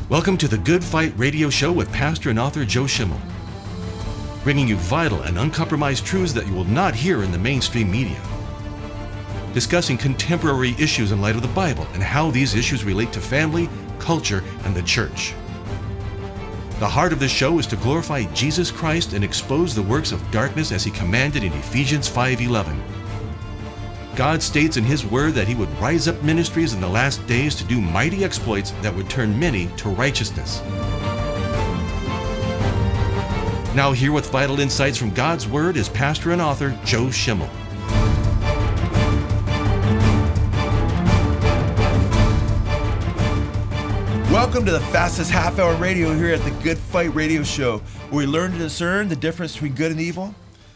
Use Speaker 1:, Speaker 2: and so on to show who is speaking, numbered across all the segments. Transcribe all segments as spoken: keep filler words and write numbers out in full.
Speaker 1: Welcome to the Good Fight Radio Show with pastor and author Joe Schimmel, bringing you vital and uncompromised truths that you will not hear in the mainstream media. Discussing contemporary issues in light of the Bible and how these issues relate to family, culture, and the church. The heart of the show is to glorify Jesus Christ and expose the works of darkness as he commanded in Ephesians five eleven. God states in his word that he would rise up ministries in the last days to do mighty exploits that would turn many to righteousness. Now here with vital insights from God's word is pastor and author Joe Schimmel.
Speaker 2: Welcome to the fastest half-hour radio here at the Good Fight Radio Show, where we learn to discern the difference between good and evil,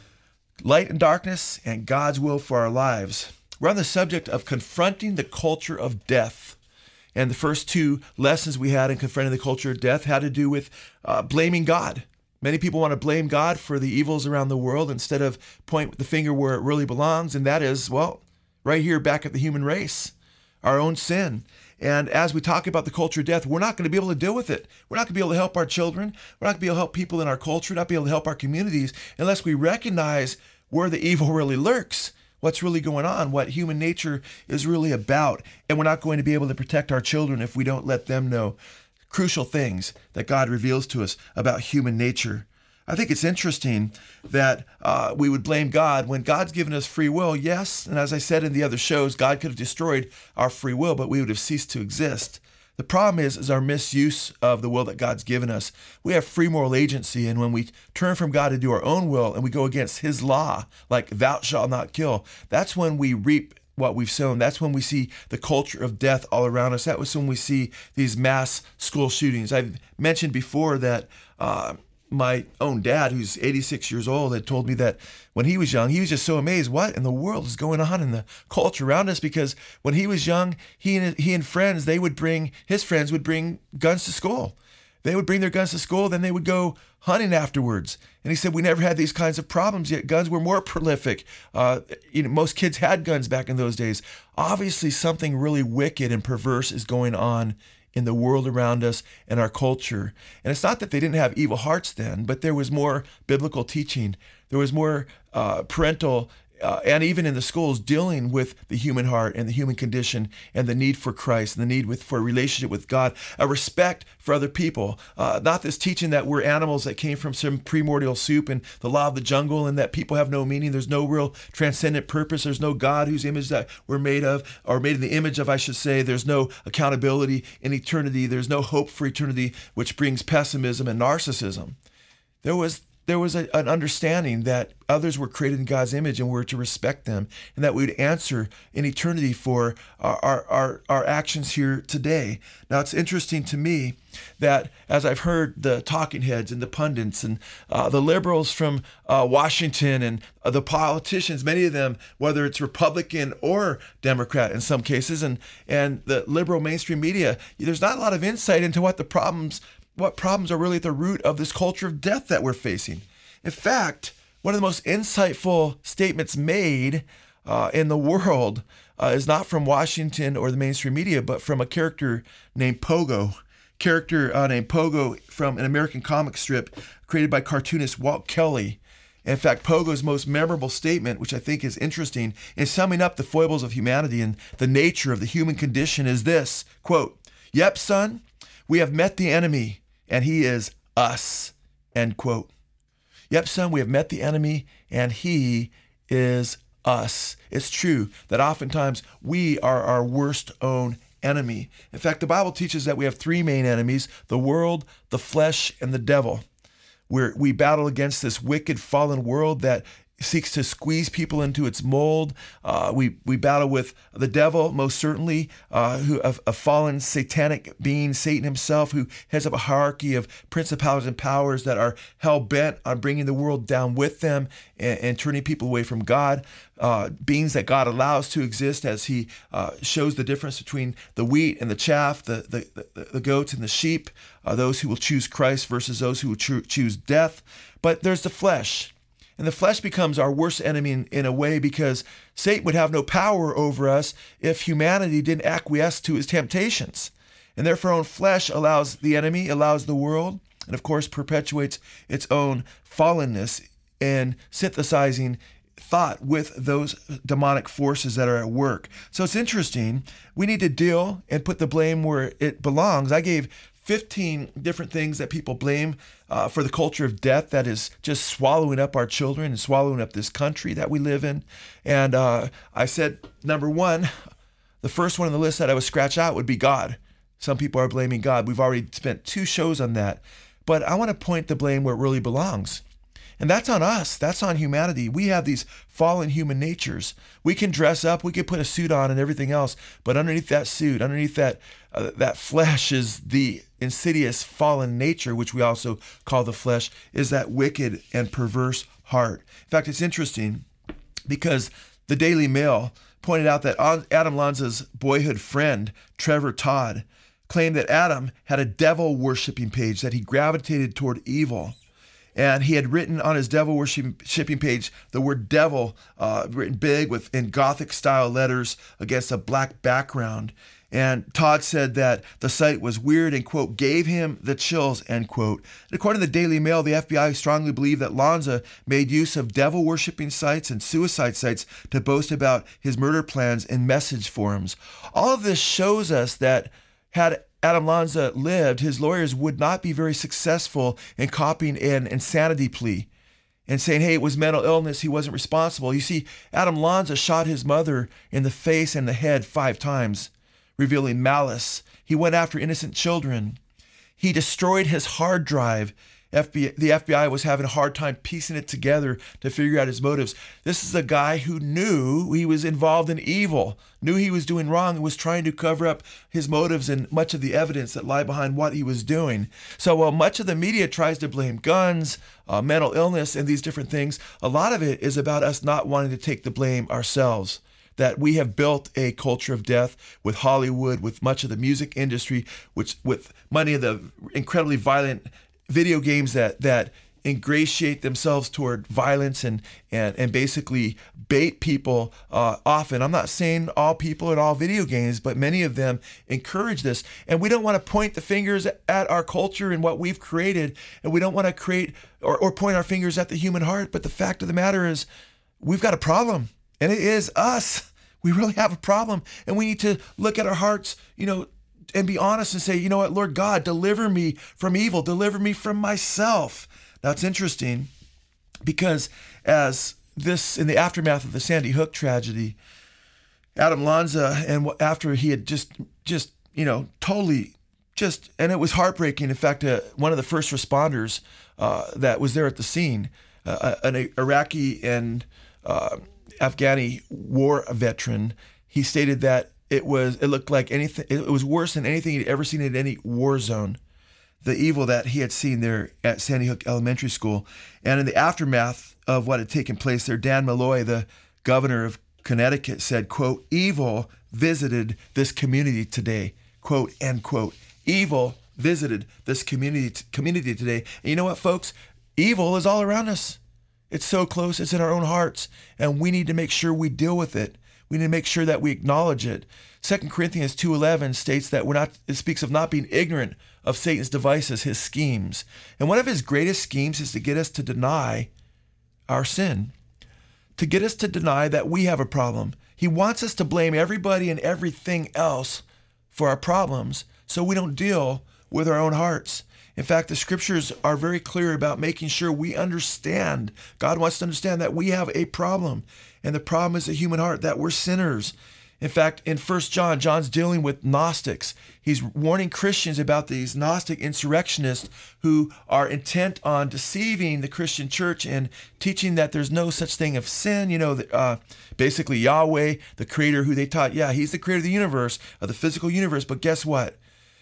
Speaker 2: light and darkness, and God's will for our lives. We're on the subject of confronting the culture of death. And the first two lessons we had in confronting the culture of death had to do with uh, blaming God. Many people want to blame God for the evils around the world instead of point the finger where it really belongs, and that is, well, right here back at the human race, our own sin. And as we talk about the culture of death, we're not going to be able to deal with it. We're not going to be able to help our children. We're not going to be able to help people in our culture, not be able to help our communities unless we recognize where the evil really lurks, what's really going on, what human nature is really about. And we're not going to be able to protect our children if we don't let them know crucial things that God reveals to us about human nature. I think it's interesting that uh, we would blame God when God's given us free will, yes, and as I said in the other shows, God could have destroyed our free will, but we would have ceased to exist. The problem is, is our misuse of the will that God's given us. We have free moral agency, and when we turn from God to do our own will and we go against his law, like thou shalt not kill, that's when we reap what we've sown. That's when we see the culture of death all around us. That was when we see these mass school shootings. I've mentioned before that uh, my own dad, who's eighty-six years old, had told me that when he was young, he was just so amazed, what in the world is going on in the culture around us? Because when he was young, he and he and friends, they would bring, his friends would bring guns to school. They would bring their guns to school, then they would go hunting afterwards. And he said, we never had these kinds of problems, yet guns were more prolific. Uh, you know, most kids had guns back in those days. Obviously, something really wicked and perverse is going on in the world around us and our culture. And it's not that they didn't have evil hearts then, but there was more biblical teaching. There was more uh, parental, uh, and even in the schools, dealing with the human heart and the human condition and the need for Christ and the need with, for a relationship with God, a respect for other people. Uh, not this teaching that we're animals that came from some primordial soup and the law of the jungle and that people have no meaning. There's no real transcendent purpose. There's no God whose image that we're made of, or made in the image of, I should say. There's no accountability in eternity. There's no hope for eternity, which brings pessimism and narcissism. There was There was a, an understanding that others were created in God's image and we're to respect them, and that we would answer in eternity for our, our, our, our actions here today. Now, it's interesting to me that as I've heard the talking heads and the pundits and uh, the liberals from uh, Washington and uh, the politicians, many of them, whether it's Republican or Democrat in some cases, and, and the liberal mainstream media, there's not a lot of insight into what the problems what problems are really at the root of this culture of death that we're facing. In fact, one of the most insightful statements made uh, in the world uh, is not from Washington or the mainstream media, but from a character named Pogo. Character uh, named Pogo from an American comic strip created by cartoonist Walt Kelly. In fact, Pogo's most memorable statement, which I think is interesting, in summing up the foibles of humanity and the nature of the human condition is this, quote, "Yep, son, we have met the enemy, and he is us," end quote. Yep, son, we have met the enemy, and he is us. It's true that oftentimes we are our worst own enemy. In fact, the Bible teaches that we have three main enemies: the world, the flesh, and the devil. We're, we battle against this wicked, fallen world that seeks to squeeze people into its mold. Uh, we we battle with the devil, most certainly, uh, who a, a fallen satanic being, Satan himself, who heads up a hierarchy of principalities and powers that are hell-bent on bringing the world down with them and, and turning people away from God. Uh, beings that God allows to exist as he uh, shows the difference between the wheat and the chaff, the, the, the, the goats and the sheep, uh, those who will choose Christ versus those who will cho- choose death. But there's the flesh. And the flesh becomes our worst enemy in, in a way because Satan would have no power over us if humanity didn't acquiesce to his temptations. And therefore, our own flesh allows the enemy, allows the world, and of course perpetuates its own fallenness in synthesizing thought with those demonic forces that are at work. So it's interesting. We need to deal and put the blame where it belongs. I gave fifteen different things that people blame uh, for the culture of death that is just swallowing up our children and swallowing up this country that we live in. And uh, I said, number one, the first one on the list that I would scratch out would be God. Some people are blaming God. We've already spent two shows on that. But I want to point the blame where it really belongs. And that's on us. That's on humanity. We have these fallen human natures. We can dress up, we can put a suit on and everything else, but underneath that suit, underneath that uh, that flesh is the insidious fallen nature, which we also call the flesh, is that wicked and perverse heart. In fact, it's interesting because the Daily Mail pointed out that Adam Lanza's boyhood friend, Trevor Todd, claimed that Adam had a devil-worshipping page, that he gravitated toward evil. And he had written on his devil worshiping page the word devil, uh, written big with in Gothic style letters against a black background. And Todd said that the site was weird and, quote, gave him the chills, end quote. And according to the Daily Mail, the F B I strongly believed that Lanza made use of devil worshiping sites and suicide sites to boast about his murder plans in message forums. All of this shows us that had Adam Lanza lived, his lawyers would not be very successful in copying an insanity plea and saying, hey, it was mental illness, he wasn't responsible. You see, Adam Lanza shot his mother in the face and the head five times, revealing malice. He went after innocent children. He destroyed his hard drive. F B I, the F B I was having a hard time piecing it together to figure out his motives. This is a guy who knew he was involved in evil, knew he was doing wrong, and was trying to cover up his motives and much of the evidence that lie behind what he was doing. So while much of the media tries to blame guns, uh, mental illness, and these different things, a lot of it is about us not wanting to take the blame ourselves. That we have built a culture of death with Hollywood, with much of the music industry, which with many of the incredibly violent video games that that ingratiate themselves toward violence and and and basically bait people uh, often. I'm not saying all people in all video games, but many of them encourage this. And we don't want to point the fingers at our culture and what we've created, and we don't want to create or, or point our fingers at the human heart. But the fact of the matter is, we've got a problem, and it is us. We really have a problem, and we need to look at our hearts, you know, and be honest and say, you know what, Lord God, deliver me from evil, deliver me from myself. That's interesting because as this, in the aftermath of the Sandy Hook tragedy, Adam Lanza, and after he had just, just, you know, totally just, and it was heartbreaking. In fact, uh, one of the first responders uh, that was there at the scene, uh, an Iraqi and uh, Afghani war veteran, he stated that It was. It looked like anything. It was worse than anything he'd ever seen in any war zone. The evil that he had seen there at Sandy Hook Elementary School, and in the aftermath of what had taken place there, Dan Malloy, the governor of Connecticut, said, "quote Evil visited this community today." Quote end quote. Evil visited this community community today. And you know what, folks? Evil is all around us. It's so close. It's in our own hearts, and we need to make sure we deal with it. We need to make sure that we acknowledge it. Second Corinthians two eleven states that we're not, it speaks of not being ignorant of Satan's devices, his schemes. And one of his greatest schemes is to get us to deny our sin, to get us to deny that we have a problem. He wants us to blame everybody and everything else for our problems so we don't deal with our own hearts. In fact, the scriptures are very clear about making sure we understand. God wants to understand that we have a problem. And the problem is the human heart, that we're sinners. In fact, in First John, John's dealing with Gnostics. He's warning Christians about these Gnostic insurrectionists who are intent on deceiving the Christian church and teaching that there's no such thing of sin. You know, uh, basically Yahweh, the creator, who they taught, yeah, he's the creator of the universe, of the physical universe. But guess what?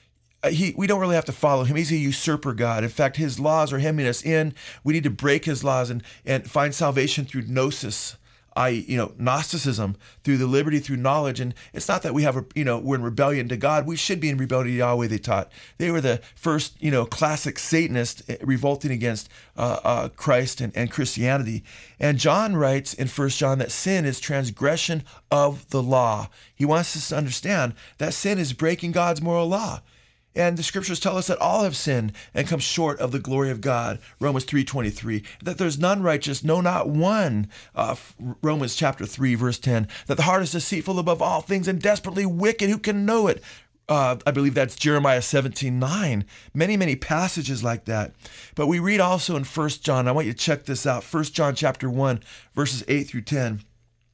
Speaker 2: He, we don't really have to follow him. He's a usurper God. In fact, his laws are hemming us in. We need to break his laws and, and find salvation through gnosis, that is, you know, Gnosticism, through the liberty, through knowledge. And it's not that we have a, you know, we're in rebellion to God. We should be in rebellion to Yahweh, they taught. They were the first, you know, classic Satanists revolting against uh, uh, Christ and, and Christianity. And John writes in First John that sin is transgression of the law. He wants us to understand that sin is breaking God's moral law. And the scriptures tell us that all have sinned and come short of the glory of God, Romans three twenty-three, that there's none righteous, no, not one, uh, Romans chapter three, verse ten, that the heart is deceitful above all things and desperately wicked, who can know it? Uh, I believe that's Jeremiah seventeen nine, many, many passages like that. But we read also in First John, I want you to check this out, First John chapter one, verses eight through ten.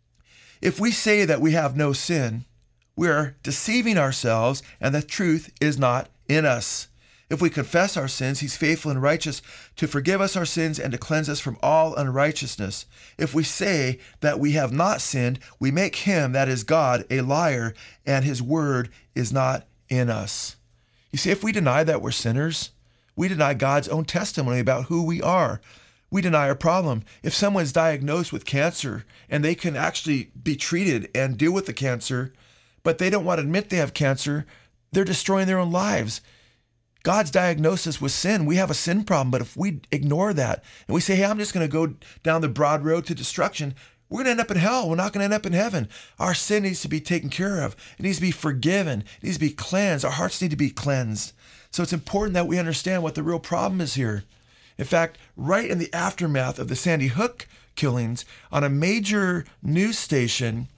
Speaker 2: If we say that we have no sin, we are deceiving ourselves, and the truth is not in us. If we confess our sins, he's faithful and righteous to forgive us our sins and to cleanse us from all unrighteousness. If we say that we have not sinned, we make him, that is God, a liar, and his word is not in us. You see, if we deny that we're sinners, we deny God's own testimony about who we are. We deny our problem. If someone's diagnosed with cancer and they can actually be treated and deal with the cancer, but they don't want to admit they have cancer, they're destroying their own lives. God's diagnosis was sin. We have a sin problem, but if we ignore that and we say, hey, I'm just going to go down the broad road to destruction, we're going to end up in hell. We're not going to end up in heaven. Our sin needs to be taken care of. It needs to be forgiven. It needs to be cleansed. Our hearts need to be cleansed. So it's important that we understand what the real problem is here. In fact, right in the aftermath of the Sandy Hook killings, on a major news station,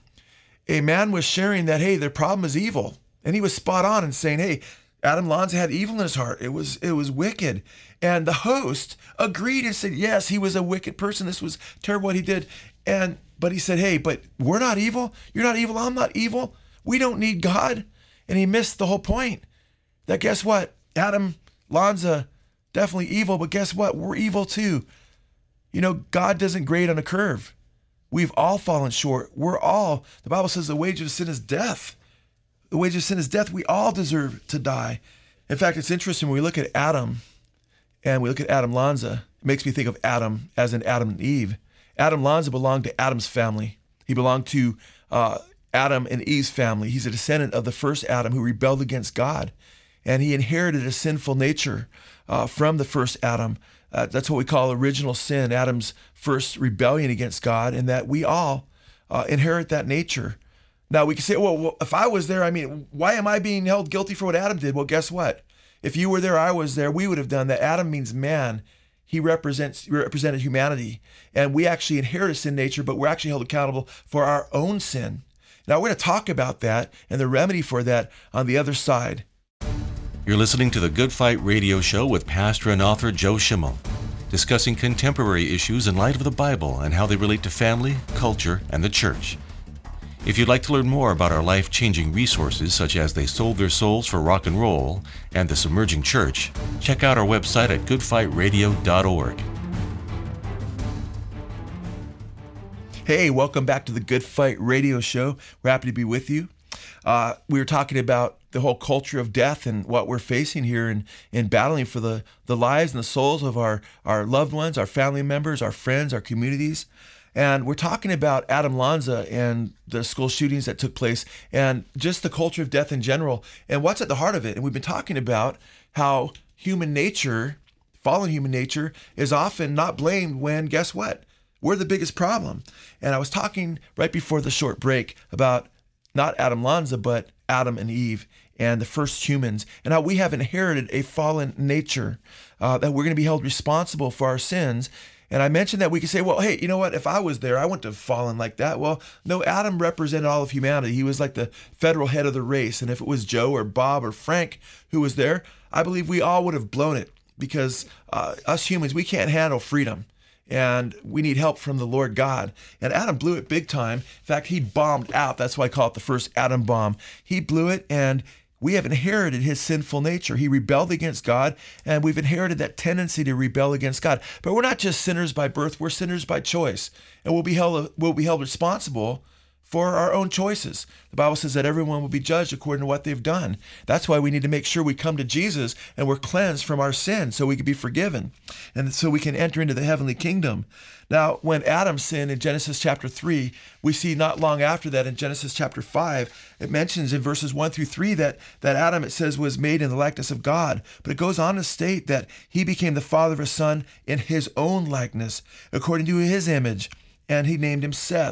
Speaker 2: a man was sharing that, hey, their problem is evil. And he was spot on in saying, hey, Adam Lanza had evil in his heart. It was it was wicked. And the host agreed and said, yes, he was a wicked person. This was terrible what he did. And but he said, hey, but we're not evil. You're not evil. I'm not evil. We don't need God. And he missed the whole point. That guess what? Adam Lanza, definitely evil, but guess what? We're evil too. You know, God doesn't grade on a curve. We've all fallen short. We're all, the Bible says the wage of sin is death. The wage of sin is death. We all deserve to die. In fact, it's interesting when we look at Adam and we look at Adam Lanza, it makes me think of Adam as in Adam and Eve. Adam Lanza belonged to Adam's family. He belonged to uh, Adam and Eve's family. He's a descendant of the first Adam who rebelled against God. And he inherited a sinful nature uh, from the first Adam. Uh, that's what we call original sin, Adam's first rebellion against God, and that we all uh, inherit that nature. Now, we can say, well, well, if I was there, I mean, why am I being held guilty for what Adam did? Well, guess what? If you were there, I was there, we would have done that. Adam means man. He represents represented humanity. And we actually inherit a sin nature, but we're actually held accountable for our own sin. Now, we're going to talk about that and the remedy for that on the other side.
Speaker 1: You're listening to the Good Fight Radio Show with pastor and author Joe Schimmel, discussing contemporary issues in light of the Bible and how they relate to family, culture, and the church. If you'd like to learn more about our life-changing resources, such as They Sold Their Souls for Rock and Roll and The Submerging Church, check out our website at good fight radio dot org.
Speaker 2: Hey, welcome back to the Good Fight Radio Show. We're happy to be with you. Uh, we were talking about the whole culture of death and what we're facing here in, in battling for the, the lives and the souls of our, our loved ones, our family members, our friends, our communities. And we're talking about Adam Lanza and the school shootings that took place and just the culture of death in general and what's at the heart of it. And we've been talking about how human nature, fallen human nature, is often not blamed when, guess what? We're the biggest problem. And I was talking right before the short break about not Adam Lanza, but Adam and Eve and the first humans, and how we have inherited a fallen nature, uh, that we're going to be held responsible for our sins. And I mentioned that we could say, well, hey, you know what? If I was there, I wouldn't have fallen like that. Well, no, Adam represented all of humanity. He was like the federal head of the race. And if it was Joe or Bob or Frank who was there, I believe we all would have blown it because uh, us humans, we can't handle freedom. And we need help from the Lord God. And Adam blew it big time. In fact, he bombed out. That's why I call it the first atom bomb. He blew it, and we have inherited his sinful nature. He rebelled against God, and we've inherited that tendency to rebel against God. But we're not just sinners by birth, we're sinners by choice. And we'll be held, we'll be held responsible for our own choices. The Bible says that everyone will be judged according to what they've done. That's why we need to make sure we come to Jesus and we're cleansed from our sin so we can be forgiven and so we can enter into the heavenly kingdom. Now, when Adam sinned in Genesis chapter three, we see not long after that in Genesis chapter five, it mentions in verses one through three that, that Adam, it says, was made in the likeness of God. But it goes on to state that he became the father of a son in his own likeness, according to his image, and he named him Seth.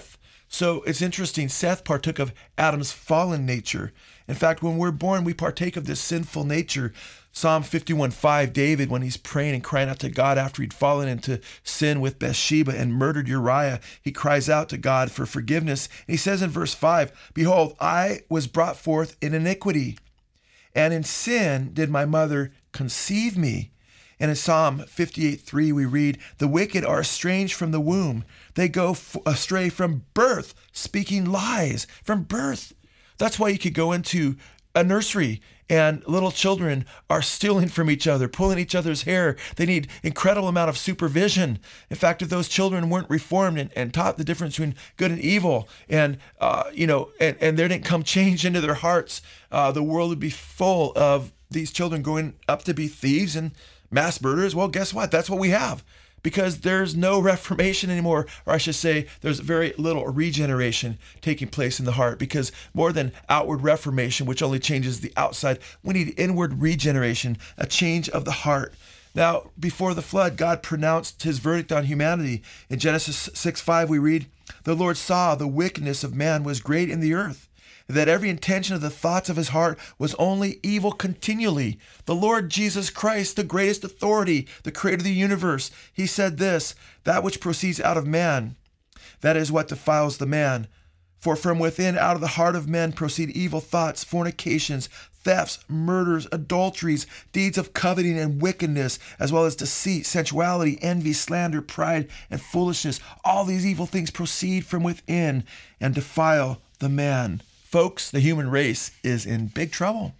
Speaker 2: So it's interesting. Seth partook of Adam's fallen nature. In fact, when we're born, we partake of this sinful nature. Psalm fifty-one five, David, when he's praying and crying out to God after he'd fallen into sin with Bathsheba and murdered Uriah, he cries out to God for forgiveness. And he says in verse five, behold, I was brought forth in iniquity, and in sin did my mother conceive me. And in Psalm fifty-eight three, we read, the wicked are estranged from the womb. They go f- astray from birth, speaking lies from birth. That's why you could go into a nursery and little children are stealing from each other, pulling each other's hair. They need incredible amount of supervision. In fact, if those children weren't reformed and, and taught the difference between good and evil, and uh, you know, and, and there didn't come change into their hearts, uh, the world would be full of these children growing up to be thieves and mass murderers. Well, guess what? That's what we have. Because there's no reformation anymore, or I should say there's very little regeneration taking place in the heart, because more than outward reformation, which only changes the outside, we need inward regeneration, a change of the heart. Now, before the flood, God pronounced his verdict on humanity. In Genesis six five, we read, the Lord saw the wickedness of man was great in the earth, that every intention of the thoughts of his heart was only evil continually. The Lord Jesus Christ, the greatest authority, the creator of the universe, he said this, that which proceeds out of man, that is what defiles the man. For from within, out of the heart of men, proceed evil thoughts, fornications, thefts, murders, adulteries, deeds of coveting and wickedness, as well as deceit, sensuality, envy, slander, pride, and foolishness. All these evil things proceed from within and defile the man. Folks, the human race is in big trouble.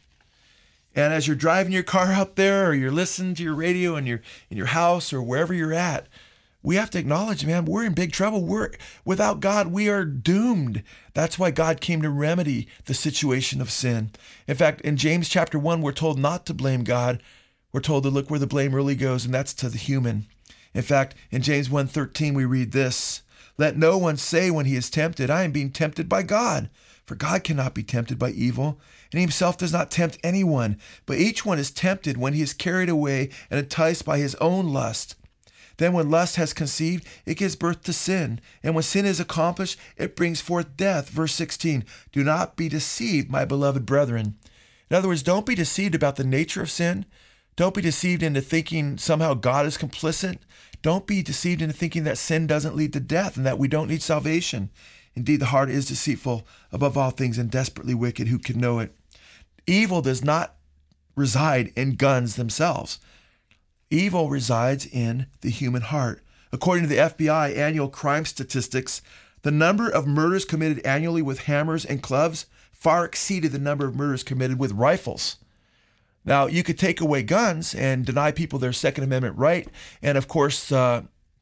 Speaker 2: And as you're driving your car out there, or you're listening to your radio in your in your house, or wherever you're at, we have to acknowledge, man, we're in big trouble. We're without God, we are doomed. That's why God came to remedy the situation of sin. In fact, in James chapter one, we're told not to blame God. We're told to look where the blame really goes, and that's to the human. In fact, in James one thirteen, we read this, let no one say when he is tempted, I am being tempted by God. For God cannot be tempted by evil, and he himself does not tempt anyone. But each one is tempted when he is carried away and enticed by his own lust. Then when lust has conceived, it gives birth to sin. And when sin is accomplished, it brings forth death. Verse sixteen, do not be deceived, my beloved brethren. In other words, don't be deceived about the nature of sin. Don't be deceived into thinking somehow God is complicit. Don't be deceived into thinking that sin doesn't lead to death and that we don't need salvation. Indeed, the heart is deceitful above all things and desperately wicked. Who can know it? Evil does not reside in guns themselves. Evil resides in the human heart. According to the F B I annual crime statistics, the number of murders committed annually with hammers and clubs far exceeded the number of murders committed with rifles. Now, you could take away guns and deny people their Second Amendment right, and of course, uh,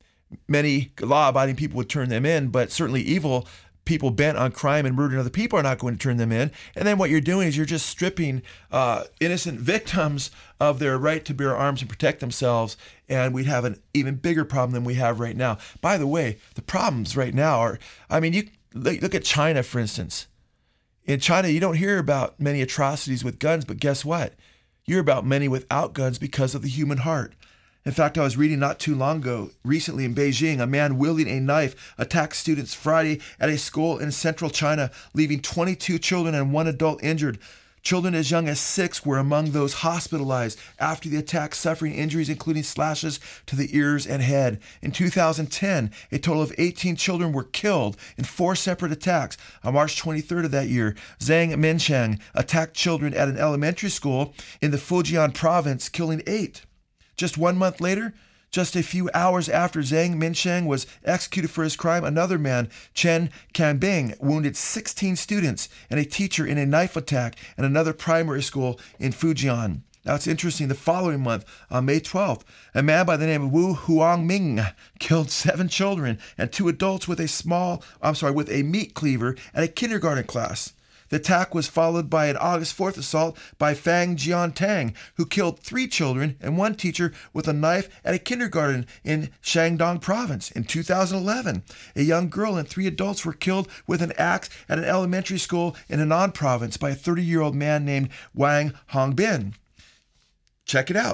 Speaker 2: many law-abiding people would turn them in, but certainly evil people bent on crime and murdering other people are not going to turn them in. And then what you're doing is you're just stripping uh, innocent victims of their right to bear arms and protect themselves, and we'd have an even bigger problem than we have right now. By the way, the problems right now are, I mean, you look at China, for instance. In China, you don't hear about many atrocities with guns, but guess what? You hear about many without guns because of the human heart. In fact, I was reading not too long ago, recently in Beijing, a man wielding a knife attacked students Friday at a school in central China, leaving twenty-two children and one adult injured. Children as young as six were among those hospitalized after the attack, suffering injuries including slashes to the ears and head. In two thousand ten, a total of eighteen children were killed in four separate attacks. On March twenty-third of that year, Zhang Minsheng attacked children at an elementary school in the Fujian province, killing eight. Just one month later, just a few hours after Zhang Minsheng was executed for his crime, another man, Chen Kanbing, wounded sixteen students and a teacher in a knife attack at another primary school in Fujian. Now, it's interesting. The following month, on May twelfth, a man by the name of Wu Huangming killed seven children and two adults with a small, I'm sorry, with a meat cleaver at a kindergarten class. The attack was followed by an August fourth assault by Fang Jiantang, who killed three children and one teacher with a knife at a kindergarten in Shandong province. In two thousand eleven, a young girl and three adults were killed with an axe at an elementary school in Henan province by a thirty-year-old man named Wang Hongbin. Check it out.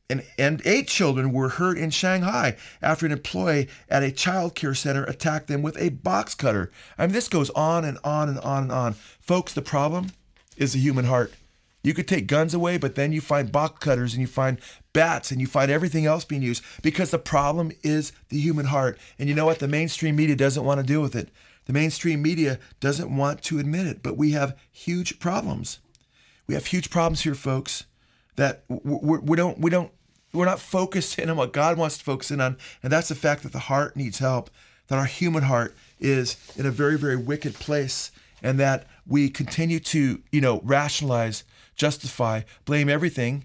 Speaker 2: and, and eight children were hurt in Shanghai after an employee at a child care center attacked them with a box cutter. I mean, this goes on and on and on and on. Folks, the problem is the human heart. You could take guns away, but then you find box cutters and you find bats and you find everything else being used because the problem is the human heart. And you know what? The mainstream media doesn't want to deal with it. The mainstream media doesn't want to admit it, but we have huge problems. We have huge problems here, folks, that we, we don't, we don't, we're not focused in on what God wants to focus in on. And that's the fact that the heart needs help, that our human heart is in a very, very wicked place, and that we continue to, you know, rationalize, justify, blame everything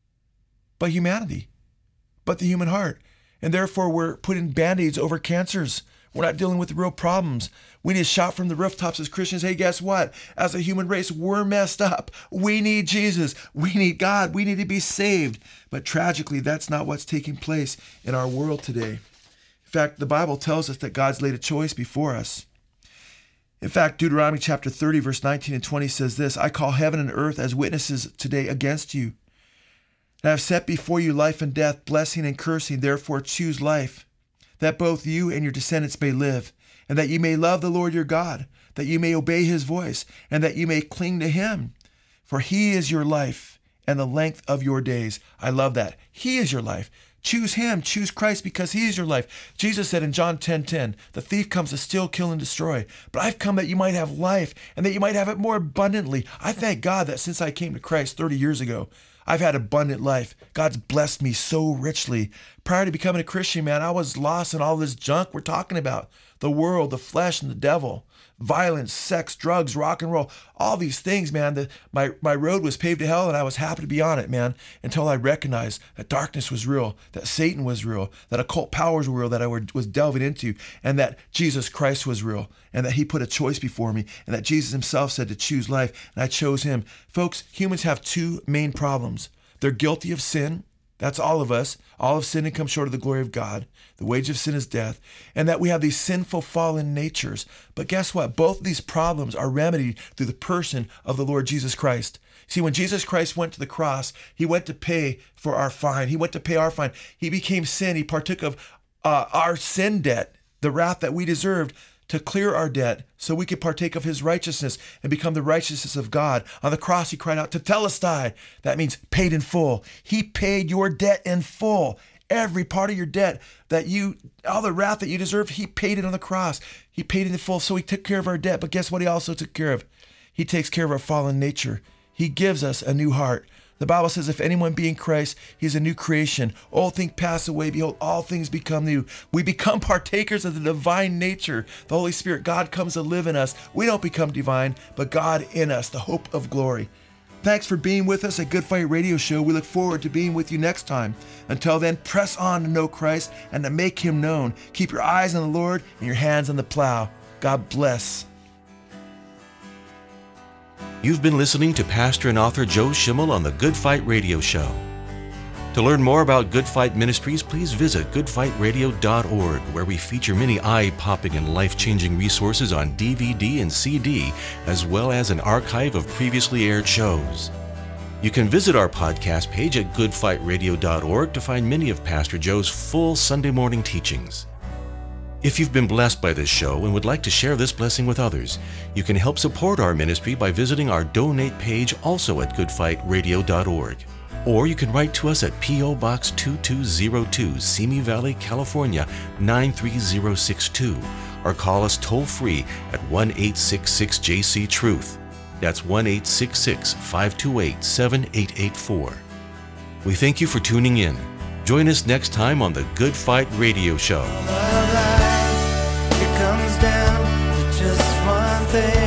Speaker 2: but humanity, but the human heart. And therefore we're putting band-aids over cancers. We're not dealing with the real problems. We need to shout from the rooftops as Christians, hey, guess what? As a human race, we're messed up. We need Jesus. We need God. We need to be saved. But tragically, that's not what's taking place in our world today. In fact, the Bible tells us that God's laid a choice before us. In fact, Deuteronomy chapter thirty, verse nineteen and twenty says this, I call heaven and earth as witnesses today against you. And I have set before you life and death, blessing and cursing. Therefore choose life, that both you and your descendants may live, and that you may love the Lord your God, that you may obey his voice, and that you may cling to him. For he is your life and the length of your days. I love that. He is your life. Choose him. Choose Christ because he is your life. Jesus said in John ten ten, the thief comes to steal, kill, and destroy. But I've come that you might have life and that you might have it more abundantly. I thank God that since I came to Christ thirty years ago, I've had abundant life. God's blessed me so richly. Prior to becoming a Christian, man, I was lost in all this junk we're talking about. The world, the flesh, and the devil. Violence, sex, drugs, rock and roll. All these things, man. The, my, my road was paved to hell, and I was happy to be on it, man, until I recognized that darkness was real, that Satan was real, that occult powers were real that I was delving into, and that Jesus Christ was real, and that he put a choice before me, and that Jesus himself said to choose life, and I chose him. Folks, humans have two main problems. They're guilty of sin. That's all of us. All have sinned and come short of the glory of God. The wage of sin is death. And that we have these sinful fallen natures. But guess what? Both of these problems are remedied through the person of the Lord Jesus Christ. See, when Jesus Christ went to the cross, he went to pay for our fine. He went to pay our fine. He became sin. He partook of uh, our sin debt, the wrath that we deserved, to clear our debt so we could partake of his righteousness and become the righteousness of God. On the cross, he cried out, tetelestai. That means paid in full. He paid your debt in full. Every part of your debt that you, all the wrath that you deserve, he paid it on the cross. He paid it in full, so he took care of our debt. But guess what he also took care of? He takes care of our fallen nature. He gives us a new heart. The Bible says, if anyone be in Christ, he is a new creation. Old things pass away. Behold, all things become new. We become partakers of the divine nature. The Holy Spirit, God comes to live in us. We don't become divine, but God in us, the hope of glory. Thanks for being with us at Good Fight Radio Show. We look forward to being with you next time. Until then, press on to know Christ and to make him known. Keep your eyes on the Lord and your hands on the plow. God bless.
Speaker 1: You've been listening to Pastor and author Joe Schimmel on the Good Fight Radio Show. To learn more about Good Fight Ministries, please visit good fight radio dot org, where we feature many eye-popping and life-changing resources on D V D and C D, as well as an archive of previously aired shows. You can visit our podcast page at good fight radio dot org to find many of Pastor Joe's full Sunday morning teachings. If you've been blessed by this show and would like to share this blessing with others, you can help support our ministry by visiting our donate page also at good fight radio dot org. Or you can write to us at P O Box two two zero two, Simi Valley, California nine three zero six two, or call us toll-free at one eight six six J C Truth. That's one eight six six, five two eight, seven eight eight four. We thank you for tuning in. Join us next time on the Good Fight Radio Show.
Speaker 3: It comes down to just one thing.